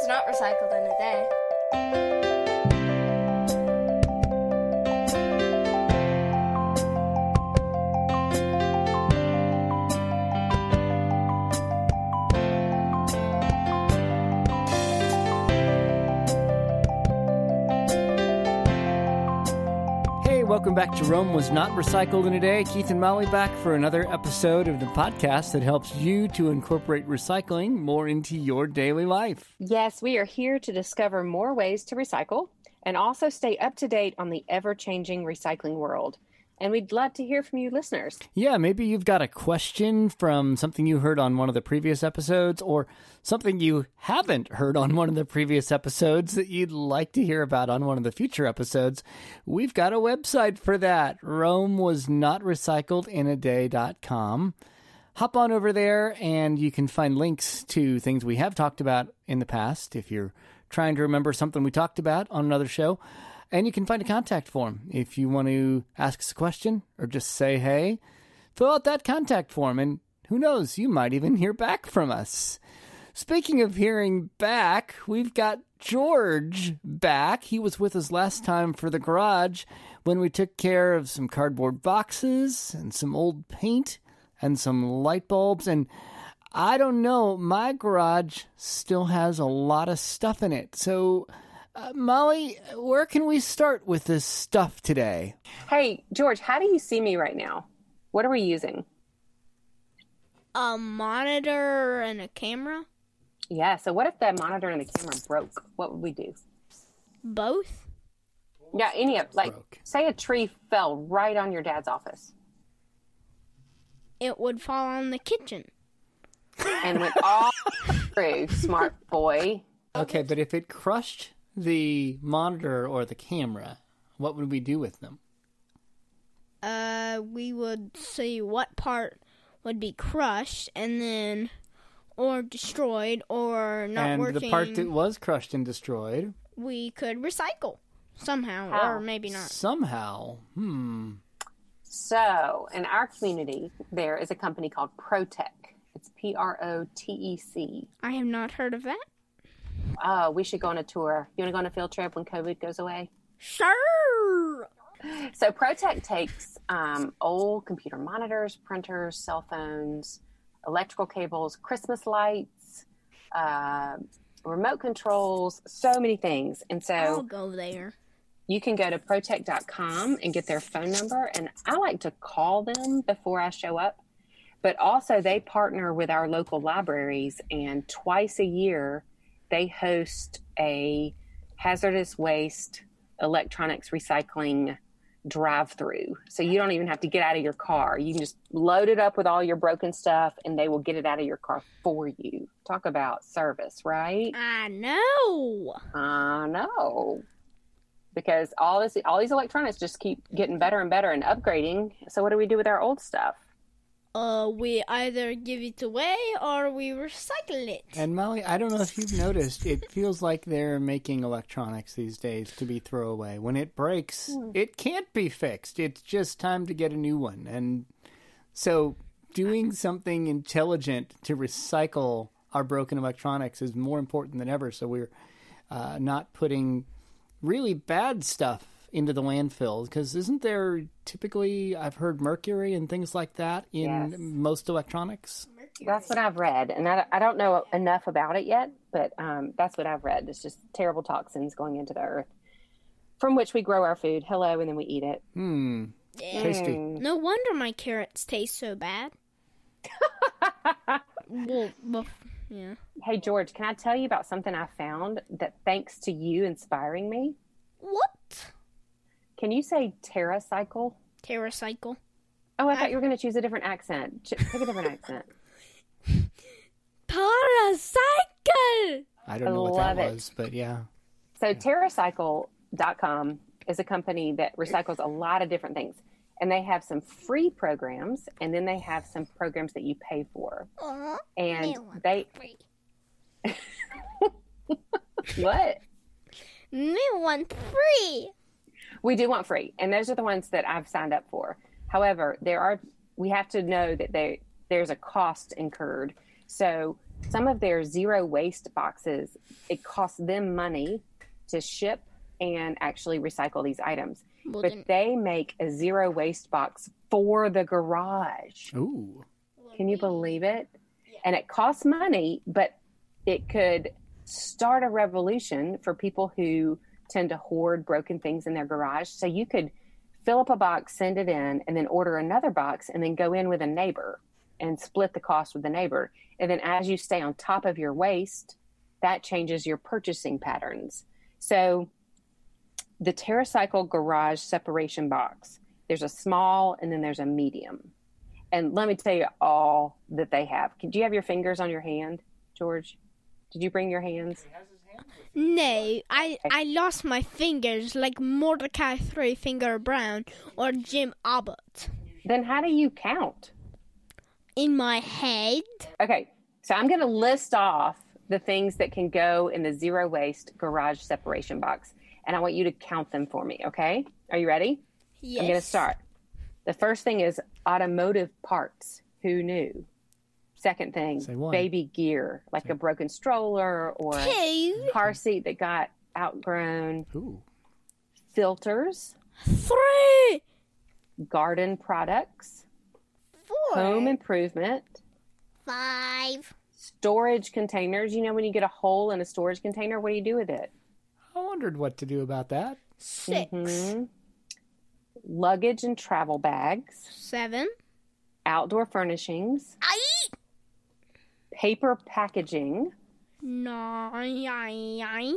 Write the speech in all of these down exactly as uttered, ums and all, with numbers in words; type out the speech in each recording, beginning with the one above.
was not recycled in a day. Welcome back to Rome Was Not Recycled in a Day. Keith and Molly back for another episode of the podcast that helps you to incorporate recycling more into your daily life. Yes, we are here to discover more ways to recycle and also stay up to date on the ever-changing recycling world. And we'd love to hear from you listeners. Yeah, maybe you've got a question from something you heard on one of the previous episodes or something you haven't heard on one of the previous episodes that you'd like to hear about on one of the future episodes. We've got a website for that, Rome Was Not Recycled in a Day dot com. Hop on over there and you can find links to things we have talked about in the past if you're trying to remember something we talked about on another show. And you can find a contact form if you want to ask us a question or just say hey. Fill out that contact form, and who knows, you might even hear back from us. Speaking of hearing back, we've got George back. He was with us last time for the garage when we took care of some cardboard boxes and some old paint and some light bulbs. And I don't know, my garage still has a lot of stuff in it. So... Uh, Molly, where can we start with this stuff today? Hey, George, how do you see me right now? What are we using? A monitor and a camera? Yeah, so what if the monitor and the camera broke? What would we do? Both? Yeah, any of, like, broke? say a tree fell right on your dad's office. It would fall on the kitchen. And went all through, smart boy. Okay, but if it crushed the monitor or the camera, what would we do with them? Uh, we would see what part would be crushed and then, or destroyed, or not and working. And the part that was crushed and destroyed, we could recycle somehow, How? or maybe not. Somehow. Hmm. So, in our community, there is a company called ProTech. It's P R O T E C. I have not heard of that. Oh, we should go on a tour. You want to go on a field trip when COVID goes away? Sure. So ProTech takes um, old computer monitors, printers, cell phones, electrical cables, Christmas lights, uh, remote controls, so many things. And so I'll go there. You can go to protech dot com and get their phone number. And I like to call them before I show up. But also they partner with our local libraries, and twice a year they host a hazardous waste electronics recycling drive-through. So you don't even have to get out of your car. You can just load it up with all your broken stuff and they will get it out of your car for you. Talk about service, right? I know. I know. Because all this, all these electronics just keep getting better and better and upgrading. So what do we do with our old stuff? Uh, we either give it away or we recycle it. And Molly, I don't know if you've noticed, it feels like they're making electronics these days to be throwaway. When it breaks, mm. it can't be fixed. It's just time to get a new one. And so doing something intelligent to recycle our broken electronics is more important than ever. So we're uh, not putting really bad stuff into the landfill, because isn't there typically, I've heard, mercury and things like that in yes. most electronics? Mercury. That's what I've read, and I, I don't know enough about it yet, but um, that's what I've read. It's just terrible toxins going into the earth, from which we grow our food. Hello, and then we eat it. Hmm. Tasty. No wonder my carrots taste so bad. well, well, yeah. Hey, George, can I tell you about something I found that, thanks to you inspiring me? What? Can you say TerraCycle? TerraCycle. Oh, I thought I... you were going to choose a different accent. Ch- pick a different accent. TerraCycle! I don't know what Love that it. was, but yeah. So TerraCycle dot com is a company that recycles a lot of different things. And they have some free programs, and then they have some programs that you pay for. Uh, and they... What? Me want free. We do want free, and those are the ones that I've signed up for. However, there are we have to know that they, there's a cost incurred. So some of their zero waste boxes, it costs them money to ship and actually recycle these items. Well, but then- they make a zero waste box for the garage. Ooh. Can you believe it? And it costs money, but it could start a revolution for people who tend to hoard broken things in their garage. So you could fill up a box, send it in, and then order another box, and then go in with a neighbor and split the cost with the neighbor. And then as you stay on top of your waste, that changes your purchasing patterns. So the TerraCycle garage separation box, there's a small and then there's a medium. And let me tell you all that they have. Do you have your fingers on your hand, George? Did you bring your hands? No, I, I lost my fingers like Mordecai Three Finger Brown or Jim Abbott Then how do you count? in my head. Okay, so I'm going to list off the things that can go in the zero waste garage separation box. And I want you to count them for me, okay? Are you ready? Yes. I'm going to start. The first thing is automotive parts. Who knew? Second thing, Say one. baby gear, like a broken stroller or a Two, car seat that got outgrown. Ooh. Filters, three, garden products, four, home improvement, five, storage containers. You know, when you get a hole in a storage container, what do you do with it? I wondered what to do about that. six, Mhm. Luggage and travel bags, seven, outdoor furnishings, eight, paper packaging, nine,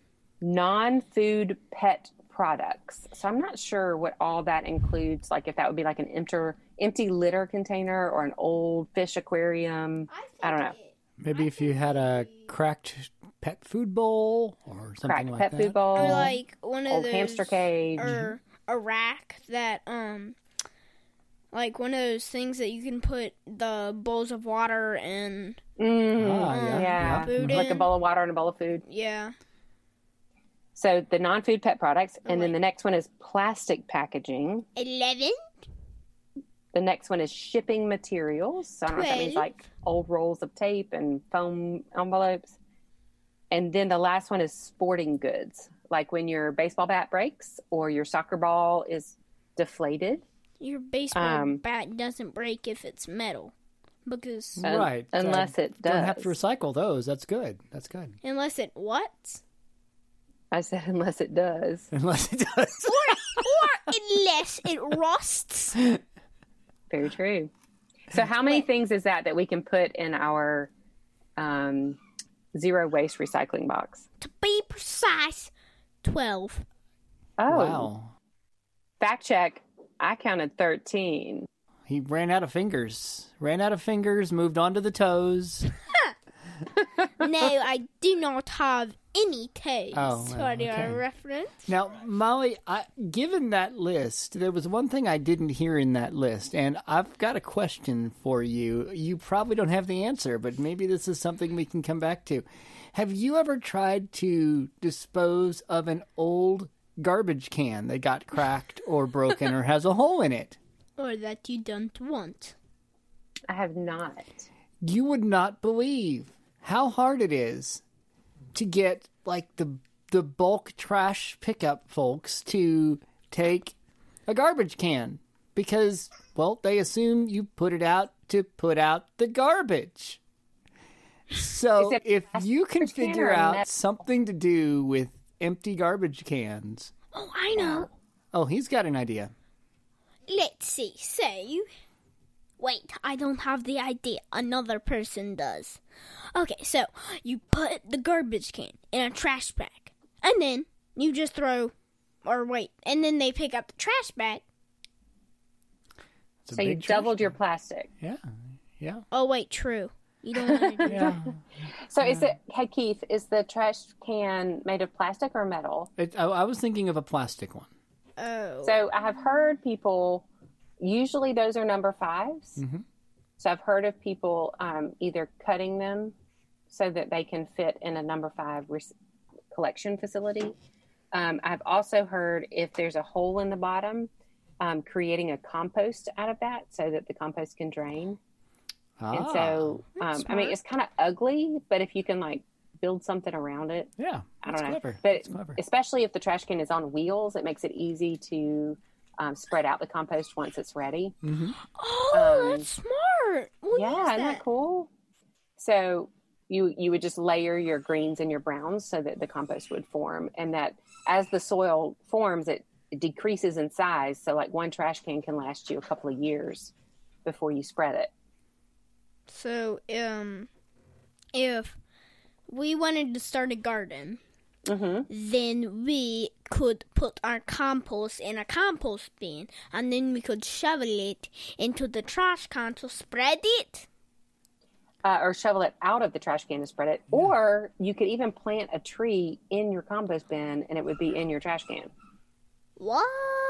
non-food pet products. So I'm not sure what all that includes, like if that would be like an empty, empty litter container or an old fish aquarium. I don't know. Maybe if you had a cracked pet food bowl or something Cracked like pet that. food bowl, or like one of old those hamster cage. or a rack that um like one of those things that you can put the bowls of water and Mm, Ah, yeah, yeah, yeah. Food like a in. bowl of water and a bowl of food. yeah. So the non-food pet products, and then wait. the next one is plastic packaging. Eleven, The next one is shipping materials. So I don't know if that means Twelve. like old rolls of tape and foam envelopes. And then the last one is sporting goods, like when your baseball bat breaks or your soccer ball is deflated. your baseball Um, bat doesn't break if it's metal because Un- Right. unless Uh, it does. Don't have to recycle those. That's good. That's good. unless it what I said unless it does. Unless it does. or unless it rusts. Very true. So how many things is that that we can put in our um, zero waste recycling box? To be precise, twelve. Oh, Wow. fact check. I counted thirteen. He ran out of fingers. Ran out of fingers, moved on to the toes. No, I do not have any toes. Oh, well, for your okay. reference. Now, Molly, I, given that list, there was one thing I didn't hear in that list, and I've got a question for you. You probably don't have the answer, but maybe this is something we can come back to. Have you ever tried to dispose of an old garbage can that got cracked or broken or has a hole in it? Or that you don't want. I have not. You would not believe how hard it is to get like the the bulk trash pickup folks to take a garbage can because, well, they assume you put it out to put out the garbage. So Is it if you can plastic can figure or out metal? something to do with empty garbage cans. Oh, I know. Oh, he's got an idea. Let's see. So, wait, I don't have the idea. Another person does. Okay, so you put the garbage can in a trash bag, and then you just throw, or wait, and then they pick up the trash bag. It's a So you big trash doubled your can. plastic. Yeah, yeah, Oh, wait, true. You don't want to do yeah. So is it, hey Keith, is the trash can made of plastic or metal? It, I, I was thinking of a plastic one. Oh. So I have heard people, usually those are number fives. Mhm. So I've heard of people um, either cutting them so that they can fit in a number five rec- collection facility. Um, I've also heard if there's a hole in the bottom, um, creating a compost out of that so that the compost can drain. Ah, and so, um, I mean, it's kind of ugly, but if you can like build something around it, yeah, I that's don't know. clever. But That's clever. especially if the trash can is on wheels, it makes it easy to um, spread out the compost once it's ready. Mm-hmm. Oh, Um, that's smart. We'll yeah, use isn't that cool? So you you would just layer your greens and your browns so that the compost would form, and that as the soil forms, it, it decreases in size. So like one trash can can last you a couple of years before you spread it. So, um, if we wanted to start a garden, Mm-hmm. then we could put our compost in a compost bin, and then we could shovel it into the trash can to spread it. Uh, or shovel it out of the trash can to spread it. Or you could even plant a tree in your compost bin and it would be in your trash can. What?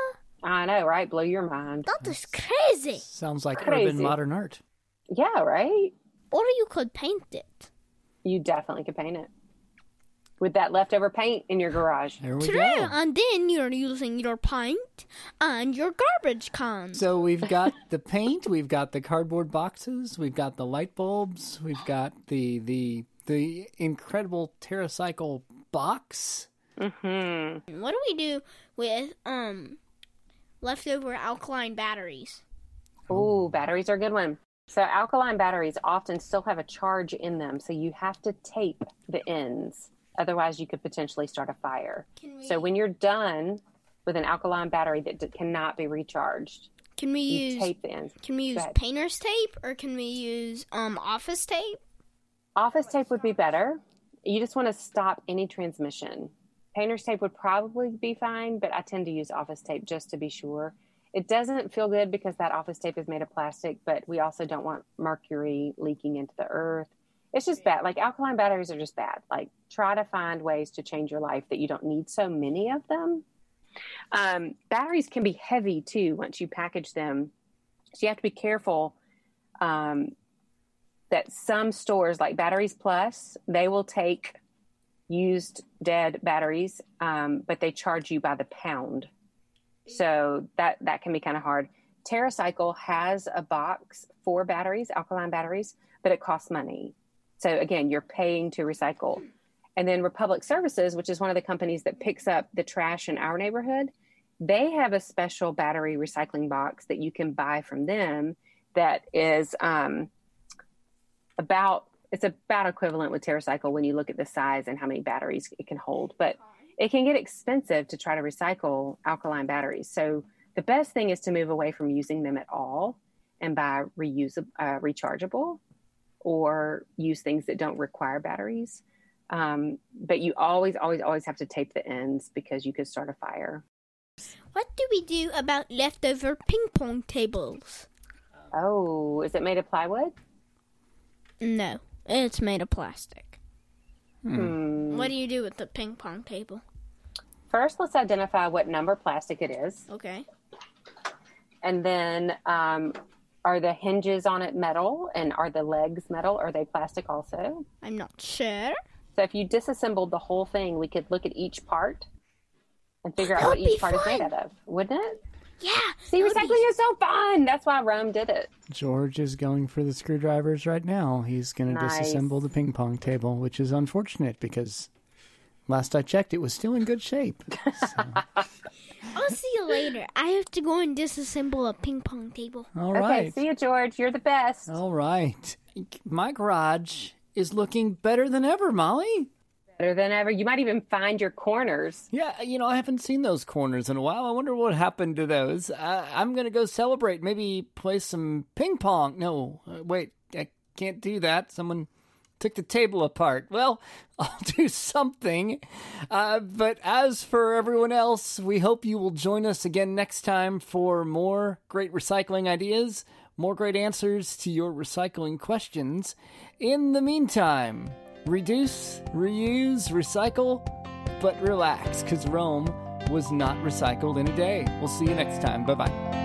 I know, right? Blow your mind. That is crazy. Sounds like Crazy. urban modern art. Yeah, right? Or you could paint it. You definitely could paint it. With that leftover paint in your garage. There we True, go. and then you're using your paint and your garbage can. So we've got the paint, we've got the cardboard boxes, we've got the light bulbs, we've got the the the incredible TerraCycle box. Mm-hmm. What do we do with um leftover alkaline batteries? Ooh, batteries are a good one. So alkaline batteries often still have a charge in them, so you have to tape the ends. Otherwise, you could potentially start a fire. Can we, So when you're done with an alkaline battery that d- cannot be recharged, can we you use tape the ends. can we use ahead. painter's tape or can we use um office tape? Office tape would be better. You just want to stop any transmission. Painter's tape would probably be fine, but I tend to use office tape just to be sure. It doesn't feel good because that office tape is made of plastic, but we also don't want mercury leaking into the earth. It's just bad. Like alkaline batteries are just bad. Like try to find ways to change your life that you don't need so many of them. Um, batteries can be heavy too once you package them. So you have to be careful um, that some stores like Batteries Plus, they will take used dead batteries, um, but they charge you by the pound. So that, that can be kind of hard. TerraCycle has a box for batteries, alkaline batteries, but it costs money. So again, you're paying to recycle. And then Republic Services, which is one of the companies that picks up the trash in our neighborhood, they have a special battery recycling box that you can buy from them that is um, about, it's about equivalent with TerraCycle when you look at the size and how many batteries it can hold. But it can get expensive to try to recycle alkaline batteries. So the best thing is to move away from using them at all and buy reusable, uh, rechargeable, or use things that don't require batteries. Um, but you always, always, always have to tape the ends because you could start a fire. What do we do about leftover ping pong tables? Oh, is it made of plywood? No, it's made of plastic. Hmm. What do you do with the ping pong table? First, let's identify what number plastic it is. Okay. And then um, are the hinges on it metal, and are the legs metal? Are they plastic also? I'm not sure. So if you disassembled the whole thing, we could look at each part and figure out That what would be each part is made fun. out of, wouldn't it? Yeah. See, that would recycling is so fun. That's why Rome did it. George is going for the screwdrivers right now. He's going to Nice. disassemble the ping pong table, which is unfortunate because last I checked, it was still in good shape. So, I'll see you later. I have to go and disassemble a ping pong table. all Okay, right. see you, George. You're the best. All right. My garage is looking better than ever, Molly. Better than ever. You might even find your corners. Yeah, you know, I haven't seen those corners in a while. I wonder what happened to those. Uh, I'm going to go celebrate. Maybe play some ping pong. No, uh, wait, I can't do that. Someone took the table apart. Well, I'll do something. Uh, but as for everyone else, we hope you will join us again next time for more great recycling ideas, more great answers to your recycling questions. In the meantime, reduce, reuse, recycle, but relax, because Rome was not recycled in a day. We'll see you next time. Bye-bye.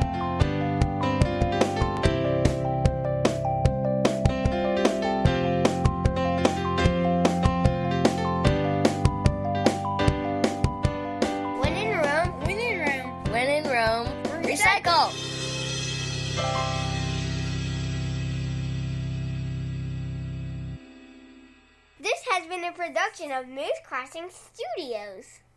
When in Rome, When in Rome, when in Rome, recycle. production of Moose Crossing Studios.